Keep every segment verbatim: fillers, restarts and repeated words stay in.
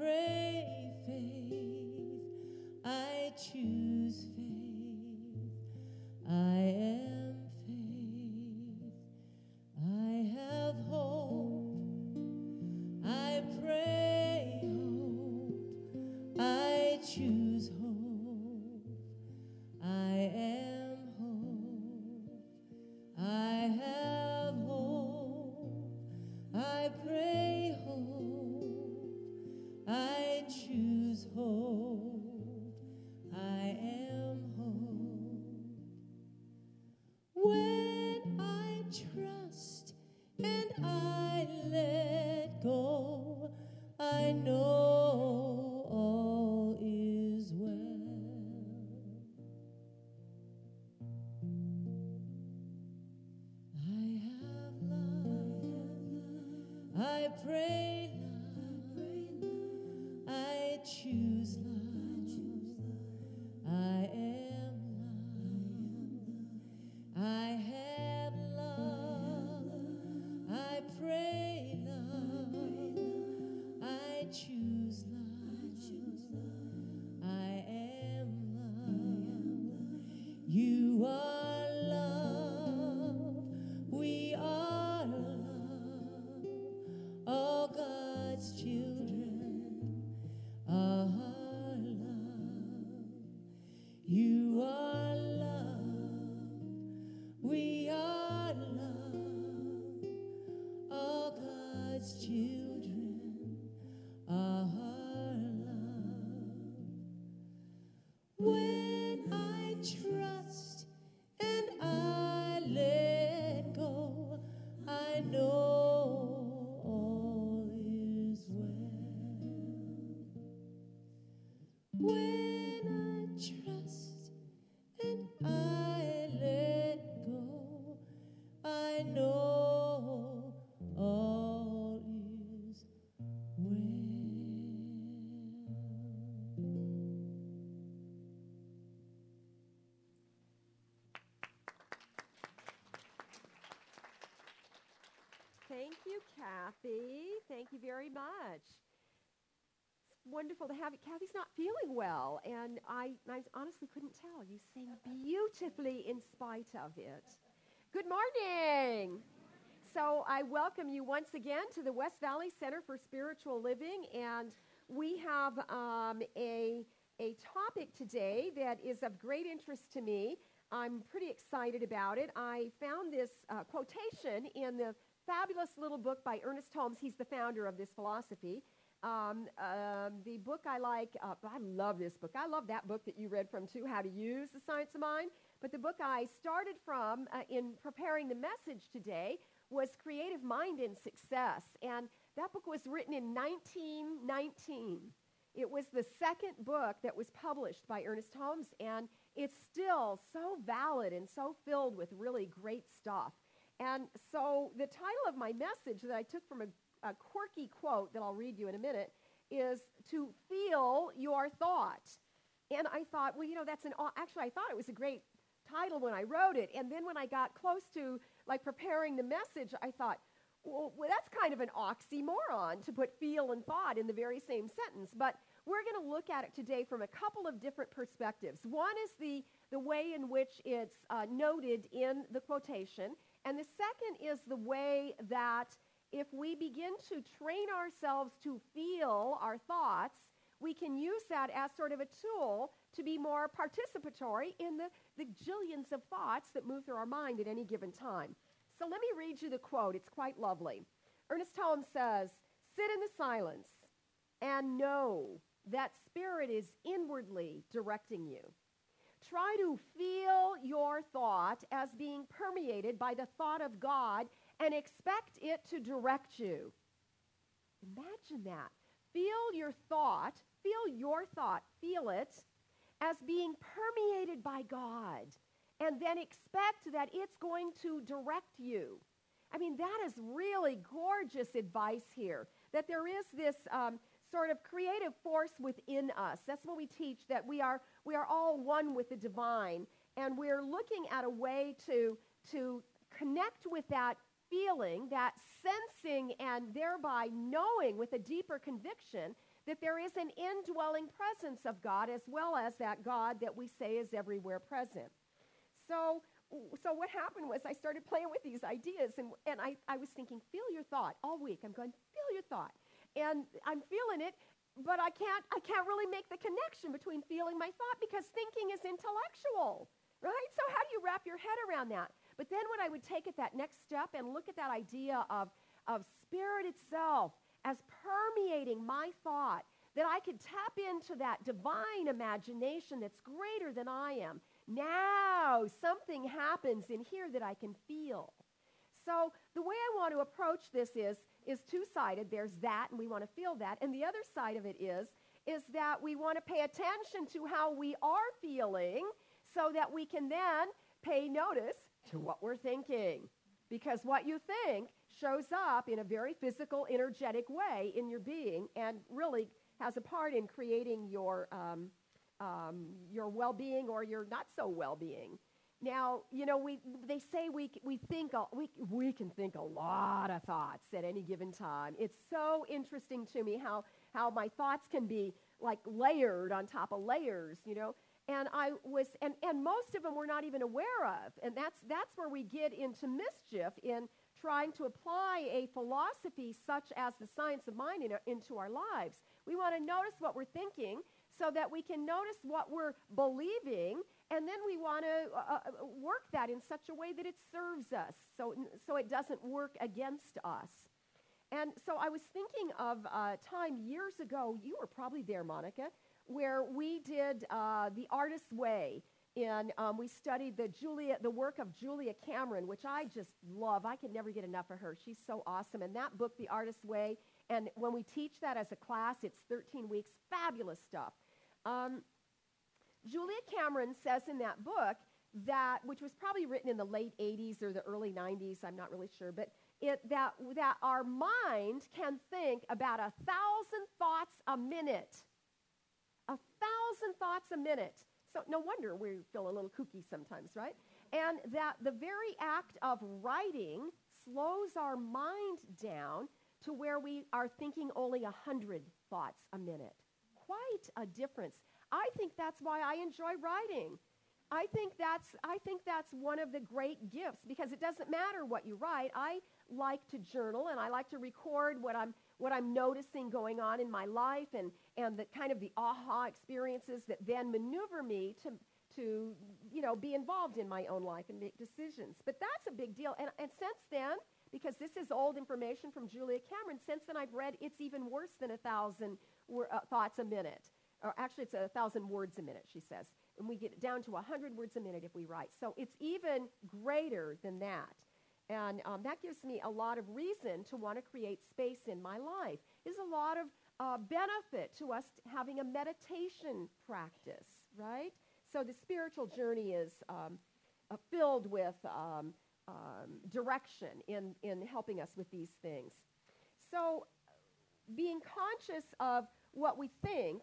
pray faith, I choose faith, I am faith, I have hope, I pray hope, I choose hope, I am hope, I have hope, I pray hope, I choose hope, I am hope. When I trust and I let go, I know all is well. I have love, I pray love, I choose love, I am love, I have love, I pray love, I choose love, I am love, you are love, we are love, all God's children are love, you are love, we are love, all God's children are love. When I trust and I let go, I know all is well. When I trust and I let go, I know all is well. Thank you, Kathy. Thank you very much. It's wonderful to have you. Kathy's not feeling well, and I, I honestly couldn't tell. You sing beautifully in spite of it. Good morning. So I welcome you once again to the West Valley Center for Spiritual Living, and we have um, a, a topic today that is of great interest to me. I'm pretty excited about it. I found this uh, quotation in the fabulous little book by Ernest Holmes. He's the founder of this philosophy. Um, um, the book I like, uh, I love this book. I love that book that you read from too, How to Use the Science of Mind. But the book I started from uh, in preparing the message today was Creative Mind and Success. And that book was written in nineteen nineteen. It was the second book that was published by Ernest Holmes, and it's still so valid and so filled with really great stuff. And so the title of my message that I took from a, a quirky quote that I'll read you in a minute is To Feel Your Thought. And I thought, well, you know, that's an, actually I thought it was a great title when I wrote it. And then when I got close to like preparing the message, I thought, well, well that's kind of an oxymoron to put feel and thought in the very same sentence. But we're going to look at it today from a couple of different perspectives. One is the, the way in which it's uh, noted in the quotation. And the second is the way that if we begin to train ourselves to feel our thoughts, we can use that as sort of a tool to be more participatory in the, the jillions of thoughts that move through our mind at any given time. So let me read you the quote. It's quite lovely. Ernest Holmes says, "Sit in the silence and know that Spirit is inwardly directing you. Try to feel your thought as being permeated by the thought of God and expect it to direct you." Imagine that. Feel your thought, feel your thought, feel it as being permeated by God, and then expect that it's going to direct you. I mean, that is really gorgeous advice here, that there is this um, sort of creative force within us. That's what we teach, that we are we are all one with the divine, and we're looking at a way to, to connect with that feeling, that sensing, and thereby knowing with a deeper conviction that there is an indwelling presence of God as well as that God that we say is everywhere present. So, so what happened was I started playing with these ideas, and, and I, I was thinking, feel your thought all week. I'm going, feel your thought. And I'm feeling it, but I can't, I can't really make the connection between feeling my thought because thinking is intellectual, right? So how do you wrap your head around that? But then when I would take it that next step and look at that idea of, of spirit itself as permeating my thought, that I could tap into that divine imagination that's greater than I am. Now something happens in here that I can feel. So the way I want to approach this is, is two-sided. There's that, and we want to feel that. And the other side of it is, is that we want to pay attention to how we are feeling so that we can then pay notice to what we're thinking. Because what you think shows up in a very physical, energetic way in your being and really has a part in creating your, um, um, your well-being or your not-so-well-being. Now, you know, we they say we we think a, we we can think a lot of thoughts at any given time. It's so interesting to me how how my thoughts can be like layered on top of layers, you know. And I was and and most of them we're not even aware of. And that's that's where we get into mischief in trying to apply a philosophy such as the science of mind in, into our lives. We want to notice what we're thinking so that we can notice what we're believing, and then we want to uh, work that in such a way that it serves us, so, so it doesn't work against us. And so I was thinking of a time years ago, you were probably there, Monica, where we did uh, The Artist's Way, and um, we studied the Julia, the work of Julia Cameron, which I just love. I could never get enough of her. She's so awesome. And that book, The Artist's Way, and when we teach that as a class, it's thirteen weeks, fabulous stuff. Um, Julia Cameron says in that book that, which was probably written in the late eighties or the early nineties, I'm not really sure, but it, that, that our mind can think about a thousand thoughts a minute. A thousand thoughts a minute. So no wonder we feel a little kooky sometimes, right? And that the very act of writing slows our mind down to where we are thinking only a hundred thoughts a minute. Quite a difference. I think that's why I enjoy writing. I think that's I think that's one of the great gifts, because it doesn't matter what you write. I like to journal, and I like to record what I'm what I'm noticing going on in my life, and and the kind of the aha experiences that then maneuver me to to you know be involved in my own life and make decisions. But that's a big deal. And and since then, because this is old information from Julia Cameron, since then I've read it's even worse than a thousand wor- uh, thoughts a minute. Or actually, it's a thousand words a minute, she says. And we get it down to a hundred words a minute if we write. So it's even greater than that. And um, that gives me a lot of reason to want to create space in my life. There's a lot of uh, benefit to us having a meditation practice, right? So the spiritual journey is um, uh, filled with um, um, direction in, in helping us with these things. So being conscious of what we think,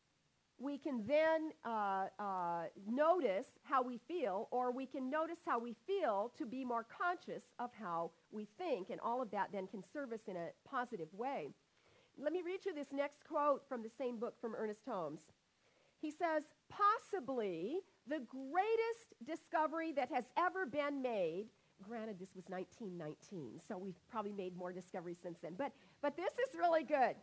we can then uh, uh, notice how we feel, or we can notice how we feel to be more conscious of how we think, and all of that then can serve us in a positive way. Let me read you this next quote from the same book from Ernest Holmes. He says, possibly the greatest discovery that has ever been made, granted this was nineteen nineteen, so we've probably made more discoveries since then, but, but this is really good.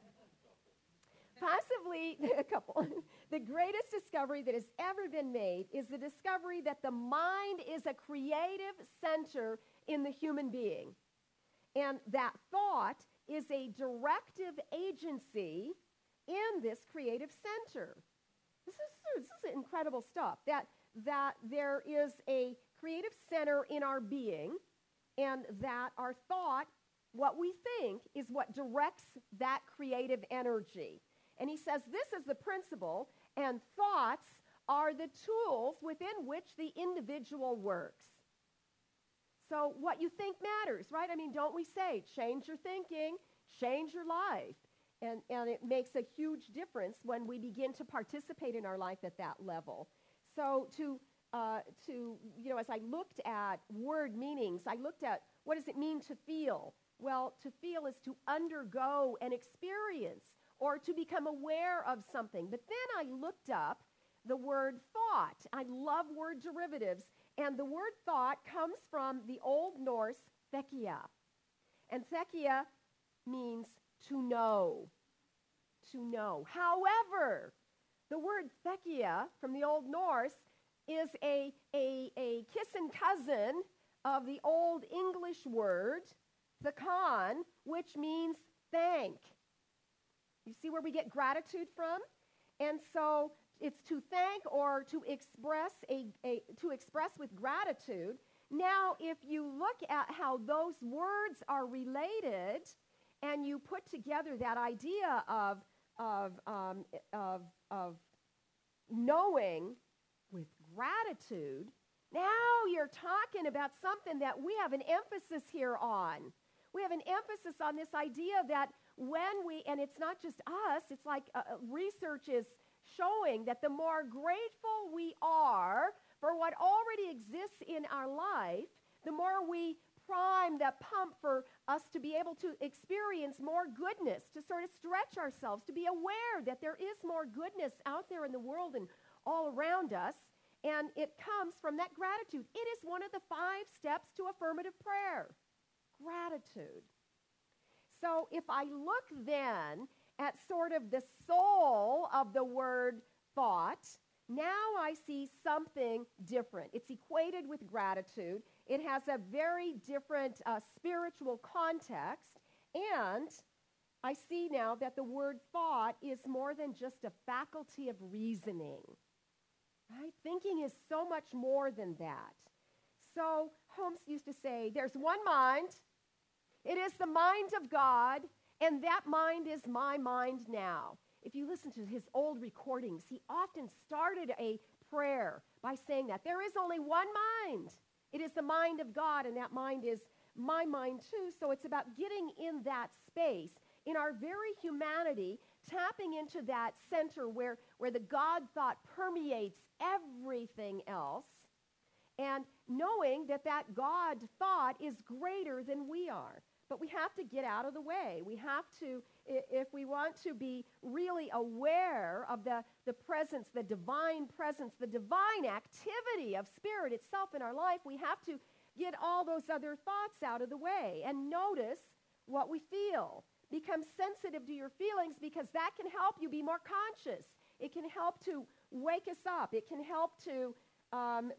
Possibly, a couple, the greatest discovery that has ever been made is the discovery that the mind is a creative center in the human being. And that thought is a directive agency in this creative center. This is, this is incredible stuff, that, that there is a creative center in our being, and that our thought, what we think, is what directs that creative energy. And he says this is the principle, and thoughts are the tools within which the individual works. So what you think matters, right? I mean, don't we say, change your thinking, change your life. And, and it makes a huge difference when we begin to participate in our life at that level. So to, uh, to you know, as I looked at word meanings, I looked at what does it mean to feel? Well, to feel is to undergo an experience, or to become aware of something. But then I looked up the word thought. I love word derivatives. And the word thought comes from the Old Norse thekia. And thekia means to know. To know. However, the word thekia from the Old Norse is a, a, a kissing cousin of the Old English word, thekan, which means thank. You see where we get gratitude from? And so it's to thank or to express a, a to express with gratitude. Now, if you look at how those words are related, and you put together that idea of of um, of, of knowing with gratitude, now you're talking about something that we have an emphasis here on. We have an emphasis on this idea that when we, and it's not just us, it's like uh, research is showing that the more grateful we are for what already exists in our life, the more we prime that pump for us to be able to experience more goodness, to sort of stretch ourselves, to be aware that there is more goodness out there in the world and all around us. And it comes from that gratitude. It is one of the five steps to affirmative prayer. Gratitude. So if I look then at sort of the soul of the word thought, now I see something different. It's equated with gratitude. It has a very different uh, spiritual context. And I see now that the word thought is more than just a faculty of reasoning. Right? Thinking is so much more than that. So Holmes used to say, there's one mind. It is the mind of God, and that mind is my mind now. If you listen to his old recordings, he often started a prayer by saying that there is only one mind. It is the mind of God, and that mind is my mind too. So it's about getting in that space, in our very humanity, tapping into that center where, where the God thought permeates everything else, and knowing that that God thought is greater than we are. But we have to get out of the way. We have to, if we want to be really aware of the, the presence, the divine presence, the divine activity of Spirit itself in our life, we have to get all those other thoughts out of the way and notice what we feel. Become sensitive to your feelings, because that can help you be more conscious. It can help to wake us up. It can help to um,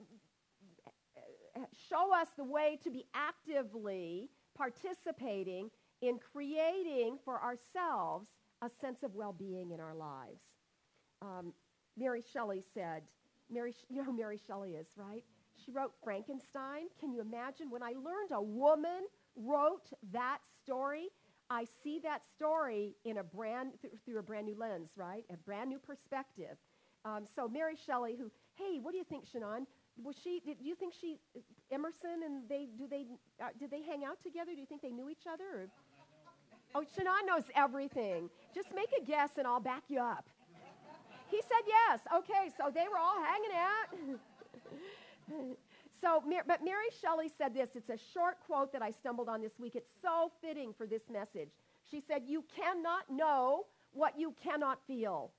show us the way to be actively participating in creating for ourselves a sense of well-being in our lives. Um, Mary Shelley said, Mary, you know who Mary Shelley is, right? She wrote Frankenstein. Can you imagine? When I learned a woman wrote that story, I see that story in a brand th- through a brand new lens, right? A brand new perspective. Um, so Mary Shelley, who, hey, what do you think, Shannon? Was she? Did you think she, Emerson, and they do they uh, did they hang out together? Do you think they knew each other? Or? Oh, Shannon knows everything. Just make a guess, and I'll back you up. He said yes. Okay, so they were all hanging out. So, but Mary Shelley said this. It's a short quote that I stumbled on this week. It's so fitting for this message. She said, "You cannot know what you cannot feel.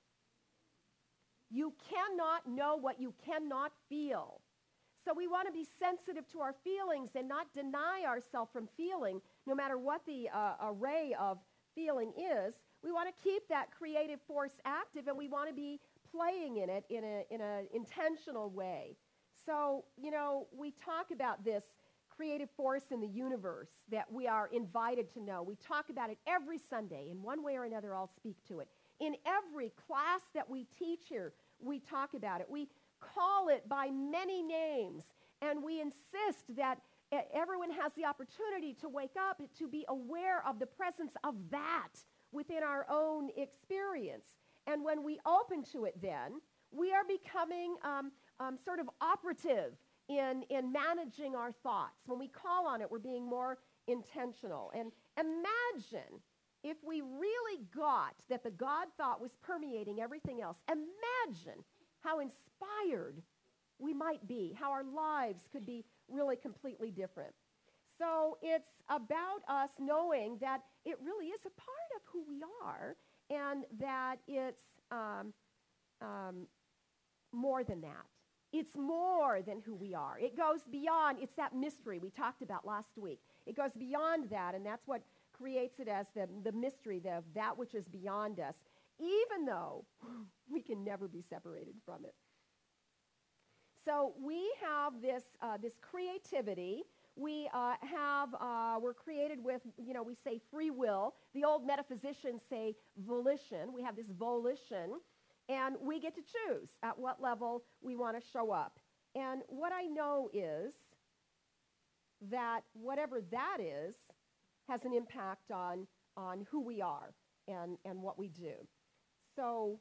You cannot know what you cannot feel." So we want to be sensitive to our feelings and not deny ourselves from feeling, no matter what the uh, array of feeling is. We want to keep that creative force active, and we want to be playing in it in a in an intentional way. So, you know, we talk about this creative force in the universe that we are invited to know. We talk about it every Sunday. In one way or another, I'll speak to it. In every class that we teach here, we talk about it. We call it by many names, and we insist that everyone has the opportunity to wake up, to be aware of the presence of that within our own experience. And when we open to it then, we are becoming um, um, sort of operative in, in managing our thoughts. When we call on it, we're being more intentional. And imagine if we really got that the God thought was permeating everything else. Imagine how inspired we might be, how our lives could be really completely different. So it's about us knowing that it really is a part of who we are, and that it's um, um, more than that. It's more than who we are. It goes beyond. It's that mystery we talked about last week. It goes beyond that, and that's what creates it as the, the mystery, the, that which is beyond us, even though we can never be separated from it. So we have this, uh, this creativity. We uh, have, uh, we're created with, you know, we say free will. The old metaphysicians say volition. We have this volition, and we get to choose at what level we want to show up. And what I know is that whatever that is has an impact on, on who we are and, and what we do. So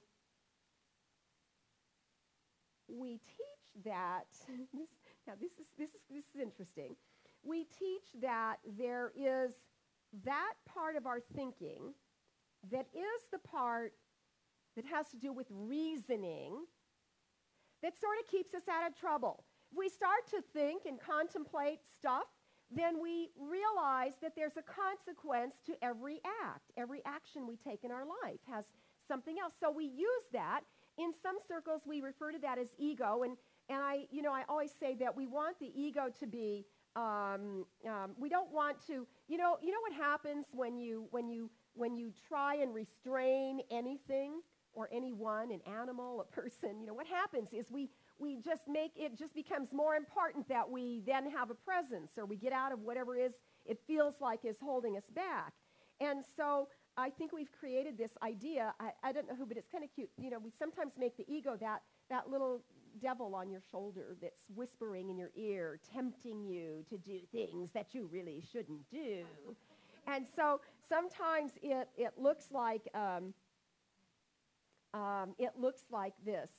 we teach that, this, now this is, this, is, this is interesting. We teach that there is that part of our thinking that is the part that has to do with reasoning that sort of keeps us out of trouble. If we start to think and contemplate stuff, then we realize that there's a consequence to every act. Every action we take in our life has something else. So we use that. In some circles, we refer to that as ego. And, and I, you know, I always say that we want the ego to be, um, um, we don't want to, you know, you know what happens when you, when you, when you try and restrain anything or anyone, an animal, a person, you know, what happens is we, we just make, it just becomes more important that we then have a presence, or we get out of whatever is, it feels like is holding us back. And so I think we've created this idea, I, I don't know who, but it's kind of cute. You know, we sometimes make the ego that, that little devil on your shoulder that's whispering in your ear, tempting you to do things that you really shouldn't do. And so sometimes it, it looks like, um, um, it looks like this.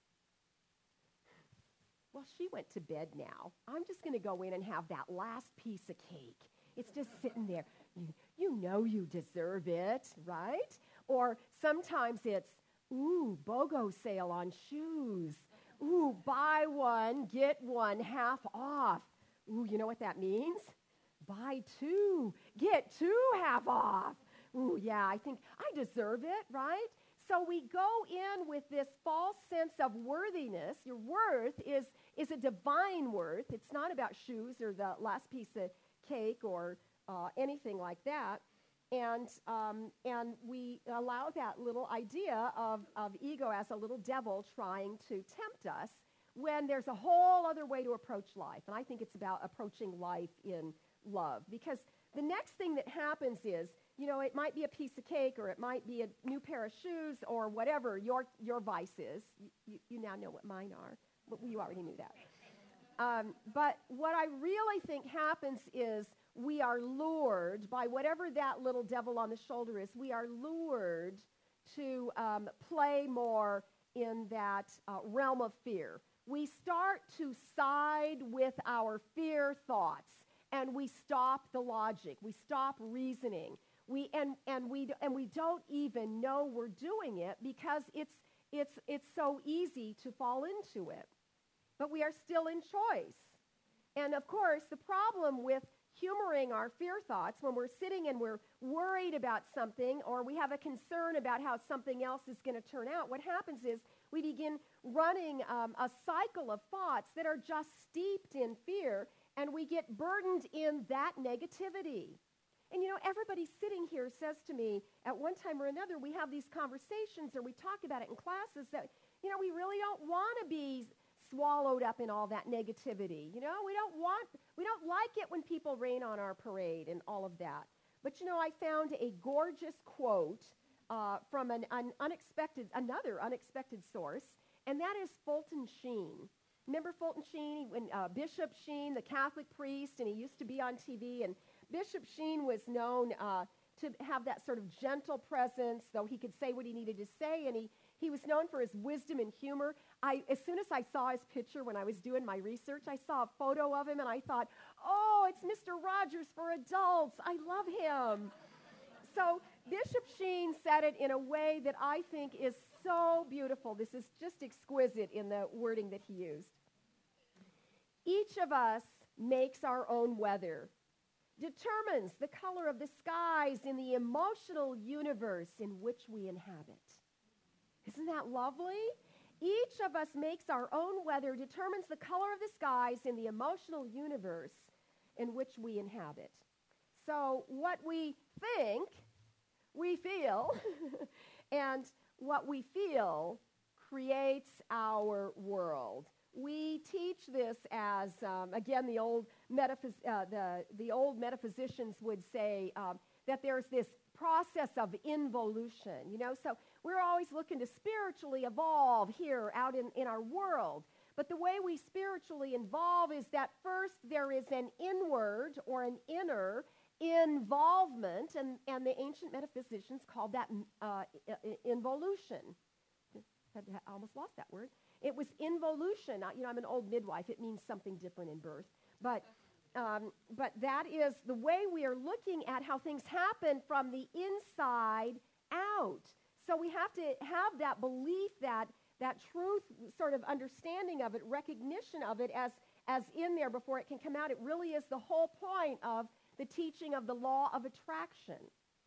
Well, she went to bed now. I'm just going to go in and have that last piece of cake. It's just sitting there. You, you know you deserve it, right? Or sometimes it's, ooh, BOGO sale on shoes. Ooh, buy one, get one half off. Ooh, you know what that means? Buy two, get two half off. Ooh, yeah, I think I deserve it, right? So we go in with this false sense of worthiness. Your worth is, is a divine worth. It's not about shoes or the last piece of cake or uh, anything like that. And, um, and we allow that little idea of, of ego as a little devil trying to tempt us when there's a whole other way to approach life. And I think it's about approaching life in love. Because the next thing that happens is, you know, it might be a piece of cake, or it might be a new pair of shoes, or whatever your, your vice is. You, you, you now know what mine are, but you already knew that. Um, but what I really think happens is we are lured by whatever that little devil on the shoulder is. We are lured to um, play more in that uh, realm of fear. We start to side with our fear thoughts, and we stop the logic. We stop reasoning. We and and we and we don't even know we're doing it because it's it's it's so easy to fall into it. But we are still in choice. And of course, the problem with humoring our fear thoughts when we're sitting and we're worried about something, or we have a concern about how something else is going to turn out, what happens is we begin running um, a cycle of thoughts that are just steeped in fear, and we get burdened in that negativity. And you know, everybody sitting here says to me at one time or another, we have these conversations or we talk about it in classes that, you know, we really don't want to be swallowed up in all that negativity. You know, we don't want, we don't like it when people rain on our parade and all of that. But you know, I found a gorgeous quote uh, from an, an unexpected, another unexpected source, and that is Fulton Sheen. Remember Fulton Sheen, when uh, Bishop Sheen, the Catholic priest, and he used to be on T V, and Bishop Sheen was known uh, to have that sort of gentle presence, though he could say what he needed to say, and he, he was known for his wisdom and humor. I, as soon as I saw his picture when I was doing my research, I saw a photo of him, and I thought, oh, it's Mister Rogers for adults. I love him. So Bishop Sheen said it in a way that I think is so beautiful. This is just exquisite in the wording that he used. Each of us makes our own weather. determines the color of the skies in the emotional universe in which we inhabit. Isn't that lovely? Each of us makes our own weather, determines the color of the skies in the emotional universe in which we inhabit. So what we think, we feel, and what we feel creates our world. We teach this as, um, again, the old, metaphys- uh, the, the old metaphysicians would say um, that there's this process of involution, you know, so we're always looking to spiritually evolve here out in, in our world. But the way we spiritually evolve is that first there is an inward or an inner involvement, and, and the ancient metaphysicians called that uh, involution. I almost lost that word. It was involution. You know, I'm an old midwife. It means something different in birth. But, um, but that is the way we are looking at how things happen from the inside out. So we have to have that belief, that, that truth sort of understanding of it, recognition of it as, as in there before it can come out. It really is the whole point of the teaching of the law of attraction.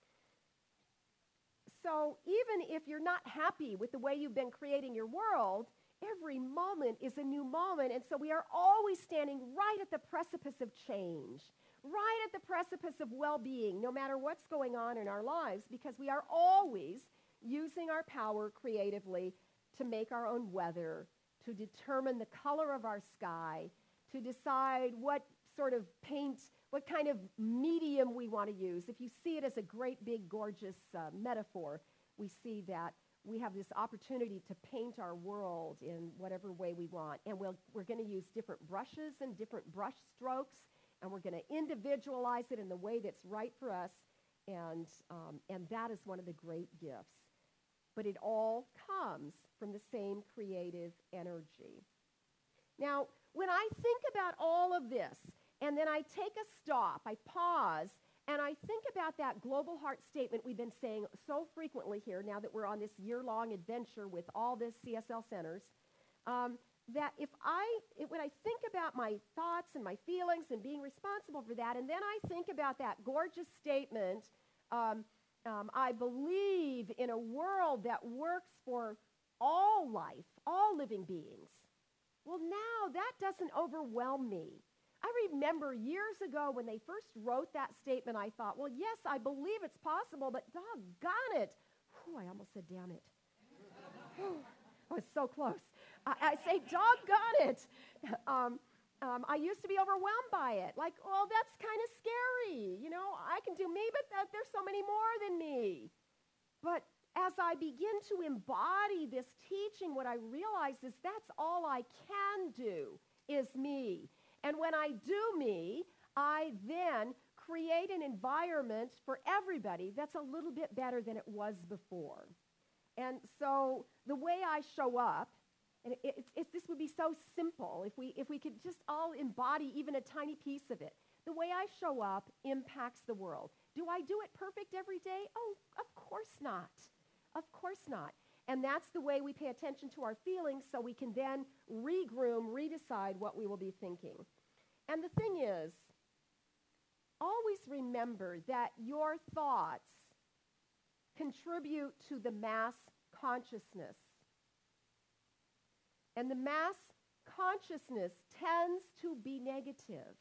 So even if you're not happy with the way you've been creating your world, every moment is a new moment. And so we are always standing right at the precipice of change, right at the precipice of well-being, no matter what's going on in our lives, because we are always using our power creatively to make our own weather, to determine the color of our sky, to decide what sort of paint, what kind of medium we want to use. If you see it as a great, big, gorgeous uh, metaphor, we see that we have this opportunity to paint our world in whatever way we want. And we'll, we're going to use different brushes and different brush strokes, and we're going to individualize it in the way that's right for us. And, um, and that is one of the great gifts. But it all comes from the same creative energy. Now, when I think about all of this, and then I take a stop, I pause, and I think about that global heart statement we've been saying so frequently here now that we're on this year-long adventure with all the C S L centers, um, that if I, it, when I think about my thoughts and my feelings and being responsible for that, and then I think about that gorgeous statement, um, um, I believe in a world that works for all life, all living beings. Well, now that doesn't overwhelm me. I remember years ago when they first wrote that statement, I thought, well, yes, I believe it's possible, but doggone it. Whew, I almost said, damn it. I was so close. I, I say, doggone it. Um, um, I used to be overwhelmed by it. Like, well, that's kind of scary. You know, I can do me, but that, there's so many more than me. But as I begin to embody this teaching, what I realize is that's all I can do is me. And when I do me, I then create an environment for everybody that's a little bit better than it was before. And so the way I show up, and it, it, it, this would be so simple if we, if we could just all embody even a tiny piece of it. The way I show up impacts the world. Do I do it perfect every day? Oh, of course not. Of course not. And that's the way we pay attention to our feelings so we can then regroom, redecide what we will be thinking. And the thing is, always remember that your thoughts contribute to the mass consciousness. And the mass consciousness tends to be negative.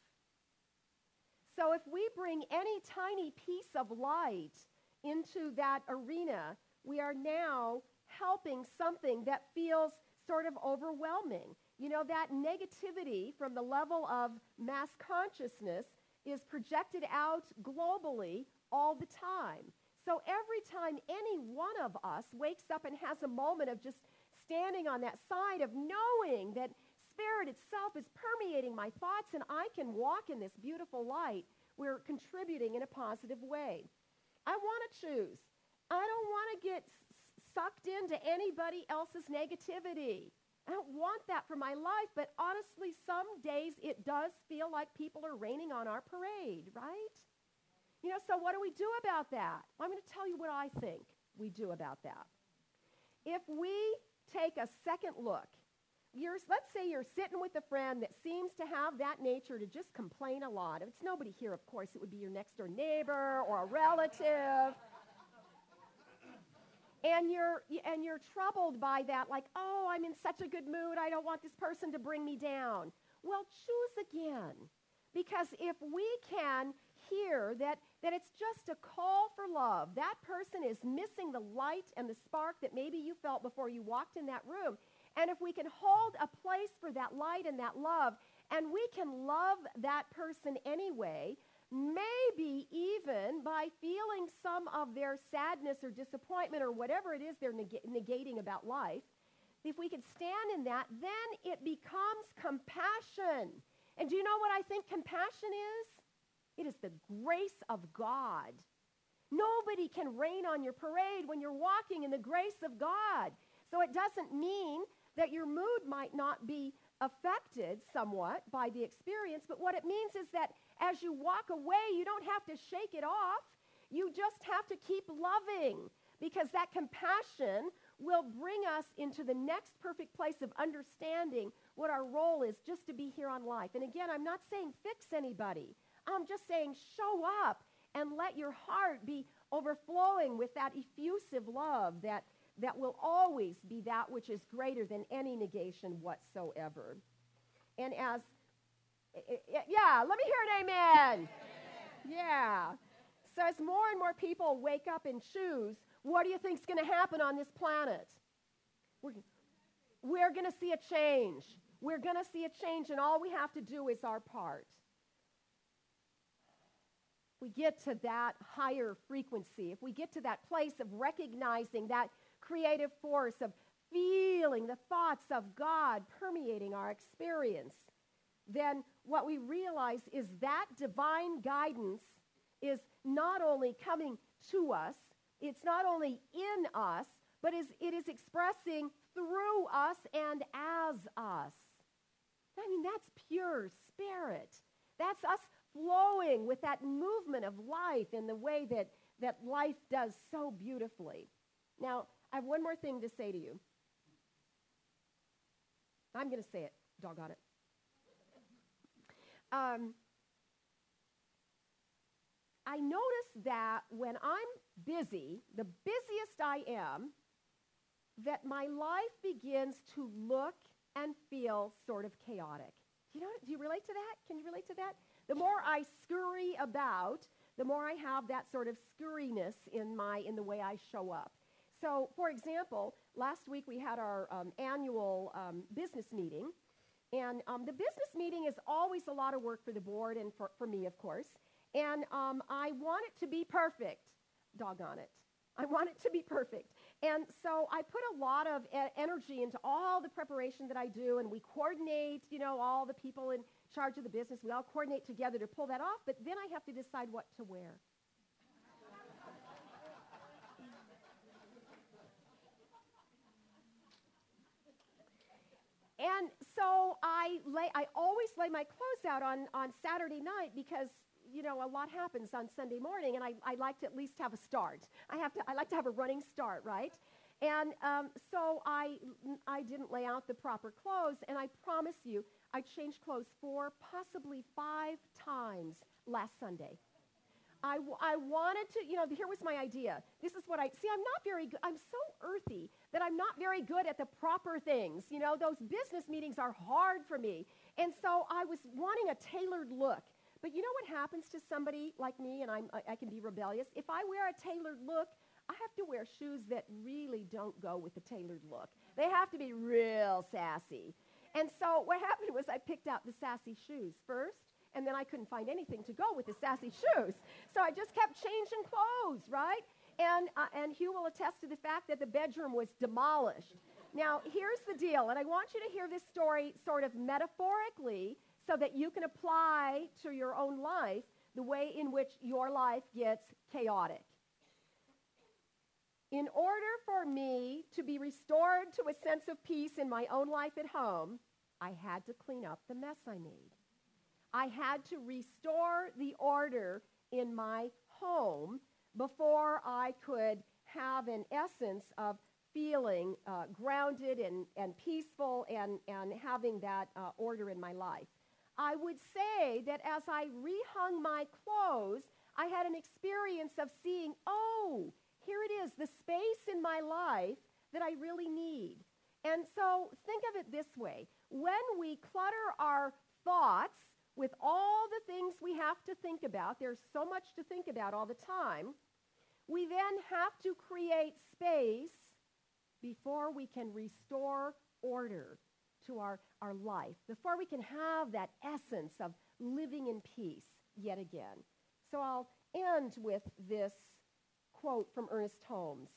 So if we bring any tiny piece of light into that arena, we are now helping something that feels sort of overwhelming. You know, that negativity from the level of mass consciousness is projected out globally all the time. So every time any one of us wakes up and has a moment of just standing on that side of knowing that Spirit itself is permeating my thoughts and I can walk in this beautiful light, we're contributing in a positive way. I want to choose. I don't want to get sucked into anybody else's negativity. I don't want that for my life, but honestly, some days it does feel like people are raining on our parade, right? You know, so what do we do about that? I'm going to tell you what I think we do about that. If we take a second look, you're, let's say you're sitting with a friend that seems to have that nature to just complain a lot. If it's nobody here, of course, it would be your next door neighbor or a relative. And you're, and you're troubled by that, like, oh, I'm in such a good mood, I don't want this person to bring me down. Well, choose again. Because if we can hear that, that it's just a call for love, that person is missing the light and the spark that maybe you felt before you walked in that room. And if we can hold a place for that light and that love, and we can love that person anyway, maybe even by feeling some of their sadness or disappointment or whatever it is they're neg- negating about life, if we can stand in that, then it becomes compassion. And do you know what I think compassion is? It is the grace of God. Nobody can rain on your parade when you're walking in the grace of God. So it doesn't mean that your mood might not be affected somewhat by the experience, but what it means is that as you walk away, you don't have to shake it off. You just have to keep loving, because that compassion will bring us into the next perfect place of understanding what our role is just to be here on life. And again, I'm not saying fix anybody. I'm just saying show up and let your heart be overflowing with that effusive love that, that will always be that which is greater than any negation whatsoever. And as, yeah, let me hear an amen. Amen. Yeah. So as more and more people wake up and choose, what do you think is going to happen on this planet? We're, we're going to see a change. We're going to see a change, and all we have to do is our part. We get to that higher frequency, if we get to that place of recognizing that creative force, of feeling the thoughts of God permeating our experience, then what we realize is that divine guidance is not only coming to us, it's not only in us, but is, it is expressing through us and as us. I mean, that's pure spirit. That's us flowing with that movement of life in the way that, that life does so beautifully. Now, I have one more thing to say to you. I'm going to say it. Doggone it. Um, I notice that when I'm busy, the busiest I am, that my life begins to look and feel sort of chaotic. Do you know? Do you relate to that? Can you relate to that? The more I scurry about, the more I have that sort of scurriness in my in the way I show up. So, for example, last week we had our um, annual um, business meeting, and um, the business meeting is always a lot of work for the board and for, for me, of course. And um, I want it to be perfect. Doggone it. I want it to be perfect. And so I put a lot of e- energy into all the preparation that I do, and we coordinate, you know, all the people in charge of the business. We all coordinate together to pull that off, but then I have to decide what to wear. And so I lay, I always lay my clothes out on, on Saturday night because, you know, a lot happens on Sunday morning, and I, I like to at least have a start. I have to. I like to have a running start, right? And um, so I, I didn't lay out the proper clothes, and I promise you, I changed clothes four, possibly five times last Sunday. I, w- I wanted to, you know, here was my idea. This is what I, see, I'm not very good, I'm so earthy that I'm not very good at the proper things. You know, those business meetings are hard for me. And so I was wanting a tailored look. But you know what happens to somebody like me, and I'm, I, I can be rebellious? If I wear a tailored look, I have to wear shoes that really don't go with the tailored look. They have to be real sassy. And so what happened was I picked out the sassy shoes first, and then I couldn't find anything to go with the sassy shoes. So I just kept changing clothes, right? And, uh, and Hugh will attest to the fact that the bedroom was demolished. Now, here's the deal, and I want you to hear this story sort of metaphorically so that you can apply to your own life the way in which your life gets chaotic. In order for me to be restored to a sense of peace in my own life at home, I had to clean up the mess I made. I had to restore the order in my home before I could have an essence of feeling uh, grounded and, and peaceful and, and having that uh, order in my life. I would say that as I rehung my clothes, I had an experience of seeing, oh, here it is, the space in my life that I really need. And so think of it this way. When we clutter our thoughts with all the things we have to think about, there's so much to think about all the time, we then have to create space before we can restore order to our, our life, before we can have that essence of living in peace yet again. So I'll end with this quote from Ernest Holmes.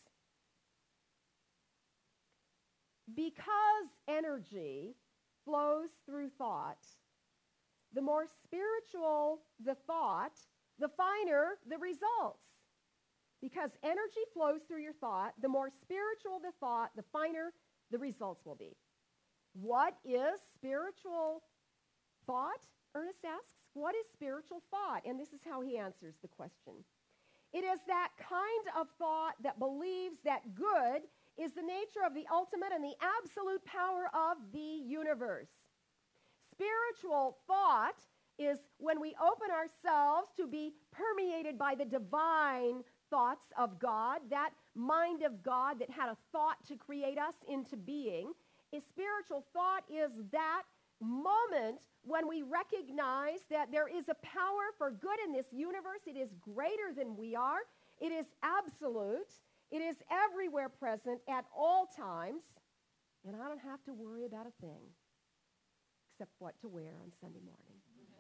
Because energy flows through thought, the more spiritual the thought, the finer the results. Because energy flows through your thought, the more spiritual the thought, the finer the results will be. What is spiritual thought? Ernest asks, what is spiritual thought? And this is how he answers the question. It is that kind of thought that believes that good is the nature of the ultimate and the absolute power of the universe. Spiritual thought is when we open ourselves to be permeated by the divine thoughts of God, that mind of God that had a thought to create us into being. A spiritual thought is that moment when we recognize that there is a power for good in this universe. It is greater than we are. It is absolute. It is everywhere present at all times. And I don't have to worry about a thing except what to wear on Sunday morning.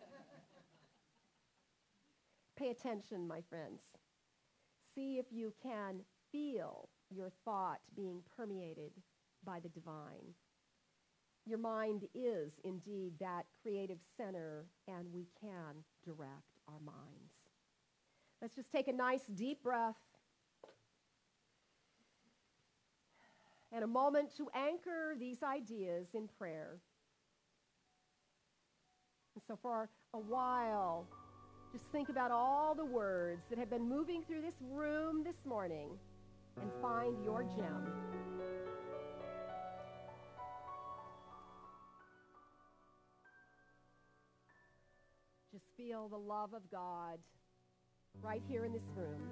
Pay attention, my friends. See if you can feel your thought being permeated by the divine. Your mind is indeed that creative center, and we can direct our minds. Let's just take a nice deep breath and a moment to anchor these ideas in prayer. And so for a while, just think about all the words that have been moving through this room this morning and find your gem. Just feel the love of God right here in this room.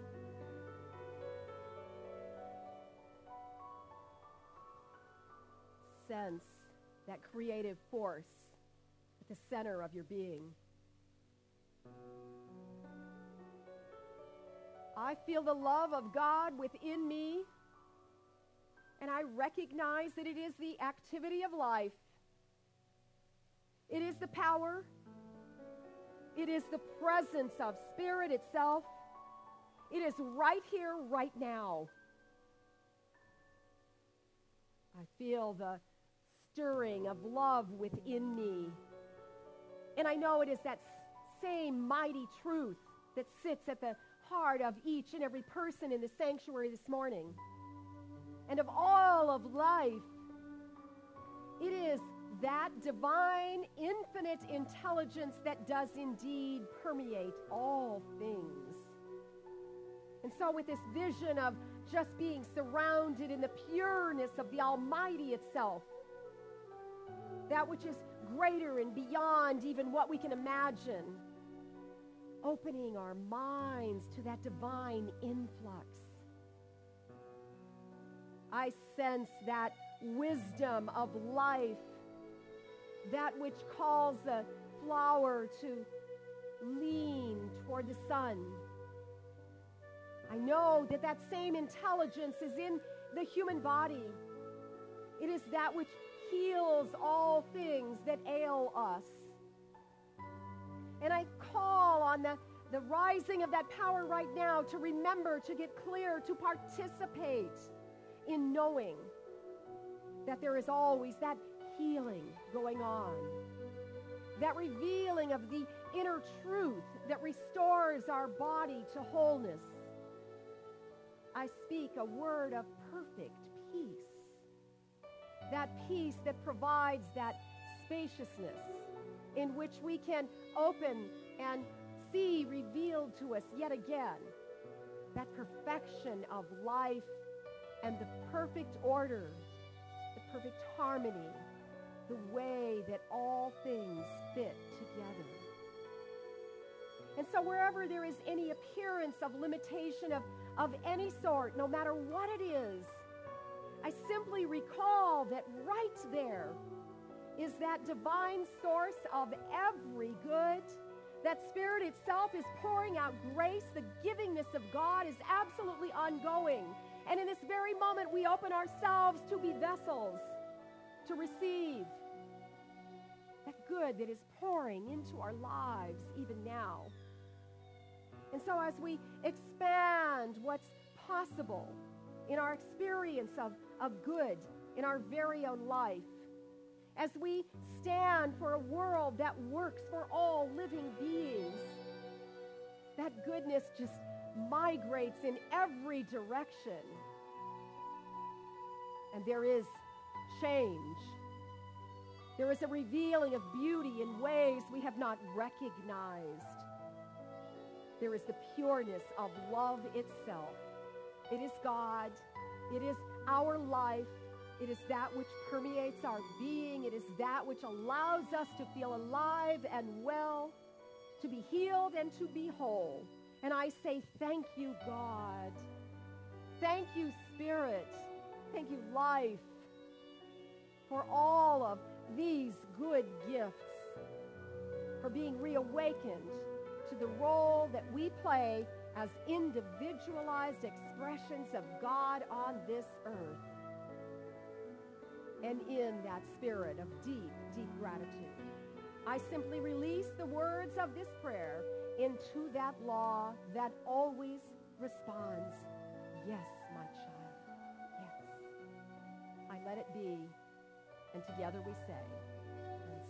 Sense that creative force at the center of your being. I feel the love of God within me, and I recognize that it is the activity of life. It is the power. It is the presence of Spirit itself. It is right here, right now. I feel the stirring of love within me. And I know it is that same mighty truth that sits at the heart of each and every person in the sanctuary this morning. And of all of life, it is that divine, infinite intelligence that does indeed permeate all things. And so with this vision of just being surrounded in the pureness of the Almighty itself, that which is greater and beyond even what we can imagine, opening our minds to that divine influx. I sense that wisdom of life, that which calls the flower to lean toward the sun. I know that that same intelligence is in the human body. It is that which heals all things that ail us. And I call on the, the rising of that power right now to remember, to get clear, to participate in knowing that there is always that healing going on, that revealing of the inner truth that restores our body to wholeness. I speak a word of perfect peace, that peace that provides that spaciousness in which we can open and see revealed to us yet again that perfection of life and the perfect order, the perfect harmony, the way that all things fit together. And so wherever there is any appearance of limitation of, of any sort, no matter what it is, I simply recall that right there is that divine source of every good. That Spirit itself is pouring out grace. The givingness of God is absolutely ongoing. And in this very moment, we open ourselves to be vessels, to receive that good that is pouring into our lives even now. And so as we expand what's possible in our experience of, of good in our very own life, as we stand for a world that works for all living beings, that goodness just migrates in every direction. And there is change. There is a revealing of beauty in ways we have not recognized. There is the pureness of love itself. It is God. It is our life. It is that which permeates our being. It is that which allows us to feel alive and well, to be healed and to be whole. And I say, thank you, God. Thank you, Spirit. Thank you, life, for all of these good gifts, for being reawakened to the role that we play as individualized expressions of God on this earth. And in that spirit of deep, deep gratitude, I simply release the words of this prayer into that law that always responds, yes, my child, yes. I let it be, and together we say, and